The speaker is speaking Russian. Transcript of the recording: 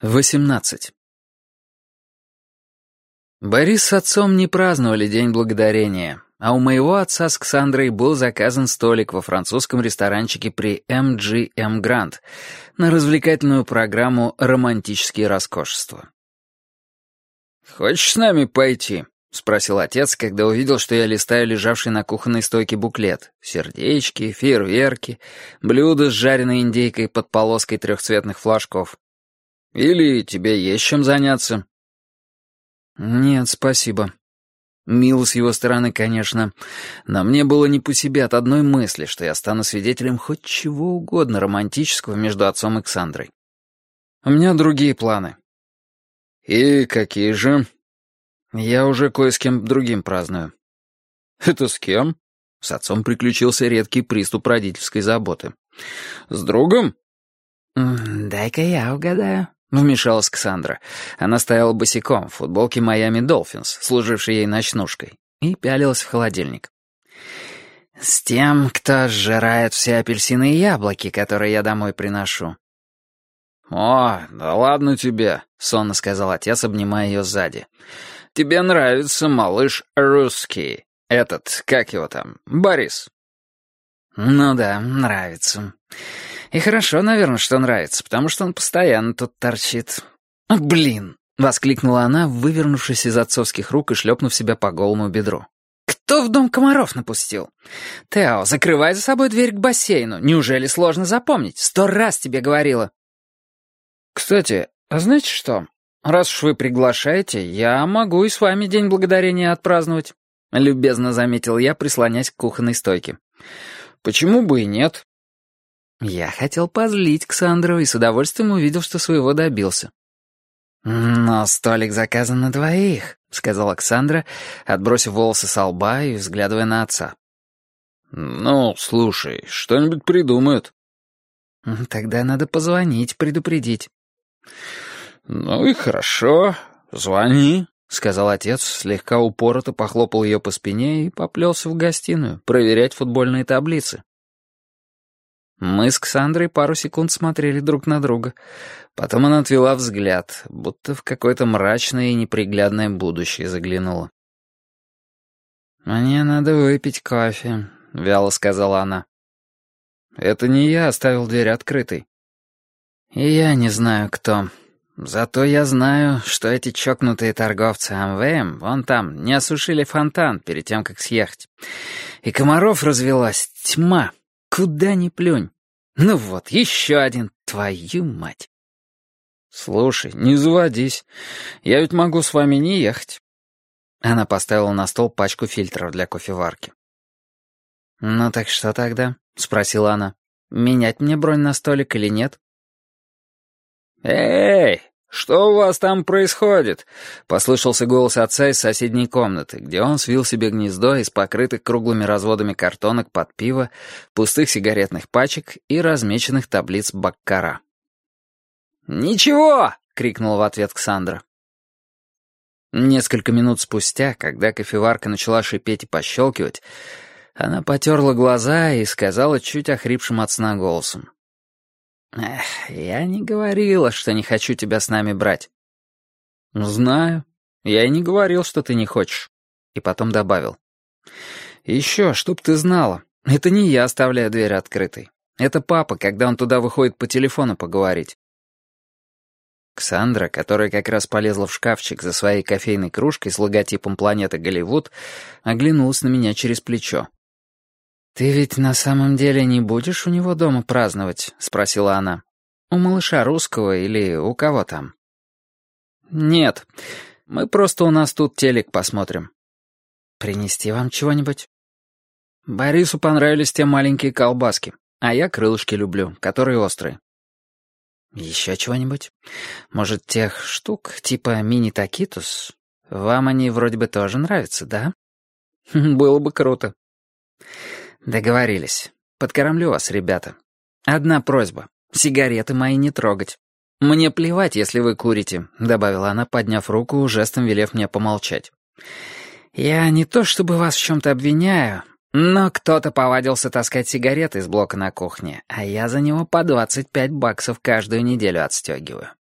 18. Борис с отцом не праздновали День Благодарения, а у моего отца с Ксандрой был заказан столик во французском ресторанчике при MGM Grand на развлекательную программу «Романтические роскошества». «Хочешь с нами пойти?» — спросил отец, когда увидел, что я листаю лежавший на кухонной стойке буклет. Сердечки, фейерверки, блюда с жареной индейкой под полоской трехцветных флажков. «Или тебе есть чем заняться?» «Нет, спасибо». Мило с его стороны, конечно, но мне было не по себе от одной мысли, что я стану свидетелем хоть чего угодно романтического между отцом и Ксандрой. У меня другие планы. «И какие же?» «Я уже кое с кем другим праздную». «Это с кем?» С отцом приключился редкий приступ родительской заботы. «С другом?» «Дай-ка я угадаю», — вмешалась Ксандра. Она стояла босиком в футболке «Майами Долфинс», служившей ей ночнушкой, и пялилась в холодильник. «С тем, кто сжирает все апельсины и яблоки, которые я домой приношу». «О, да ладно тебе», — сонно сказал отец, обнимая ее сзади. «Тебе нравится малыш русский. Этот, как его там, Борис?» «Ну да, нравится. И хорошо, наверное, что нравится, потому что он постоянно тут торчит». «Блин!» — воскликнула она, вывернувшись из отцовских рук и шлепнув себя по голому бедру. «Кто в дом комаров напустил? Тео, закрывай за собой дверь к бассейну. Неужели сложно запомнить? 100 раз тебе говорила». «Кстати, а знаете что? Раз уж вы приглашаете, я могу и с вами День Благодарения отпраздновать», — любезно заметил я, прислонясь к кухонной стойке. «Почему бы и нет?» Я хотел позлить Ксандру и с удовольствием увидел, что своего добился. «Но столик заказан на двоих», — сказала Ксандра, отбросив волосы со лба и взглядывая на отца. «Ну, слушай, что-нибудь придумают». «Тогда надо позвонить, предупредить». «Ну и хорошо, звони», — сказал отец, слегка упорото похлопал ее по спине и поплелся в гостиную проверять футбольные таблицы. Мы с Ксандрой пару секунд смотрели друг на друга. Потом она отвела взгляд, будто в какое-то мрачное и неприглядное будущее заглянула. «Мне надо выпить кофе», — вяло сказала она. «Это не я оставил дверь открытой». «И я не знаю, кто. Зато я знаю, что эти чокнутые торговцы Амвеем вон там не осушили фонтан перед тем, как съехать. И комаров развелась тьма. Куда ни плюнь. Ну вот, еще один, твою мать». «Слушай, не заводись. Я ведь могу с вами не ехать». Она поставила на стол пачку фильтров для кофеварки. «Ну так что тогда?» — спросила она. «Менять мне бронь на столик или нет?» «Эй, что у вас там происходит?» — послышался голос отца из соседней комнаты, где он свил себе гнездо из покрытых круглыми разводами картонок под пиво, пустых сигаретных пачек и размеченных таблиц баккара. «Ничего!» — крикнула в ответ Ксандра. Несколько минут спустя, когда кофеварка начала шипеть и пощелкивать, она потерла глаза и сказала чуть охрипшим от сна голосом. «Эх, я не говорила, что не хочу тебя с нами брать». «Знаю. Я и не говорил, что ты не хочешь». И потом добавил. «Еще, чтоб ты знала, это не я оставляю дверь открытой. Это папа, когда он туда выходит по телефону поговорить». Ксандра, которая как раз полезла в шкафчик за своей кофейной кружкой с логотипом планеты Голливуд, оглянулась на меня через плечо. «Ты ведь на самом деле не будешь у него дома праздновать?» — спросила она. «У малыша русского или у кого там?» «Нет, мы просто у нас тут телек посмотрим». «Принести вам чего-нибудь?» Борису понравились те маленькие колбаски, а я крылышки люблю, которые острые. «Еще чего-нибудь? Может, тех штук, типа мини-такитус? Вам они вроде бы тоже нравятся, да?» «Было бы круто». «Договорились. Подкормлю вас, ребята. Одна просьба. Сигареты мои не трогать. Мне плевать, если вы курите», — добавила она, подняв руку, жестом велев мне помолчать. «Я не то чтобы вас в чем-то обвиняю, но кто-то повадился таскать сигареты из блока на кухне, а я за него по $25 каждую неделю отстегиваю.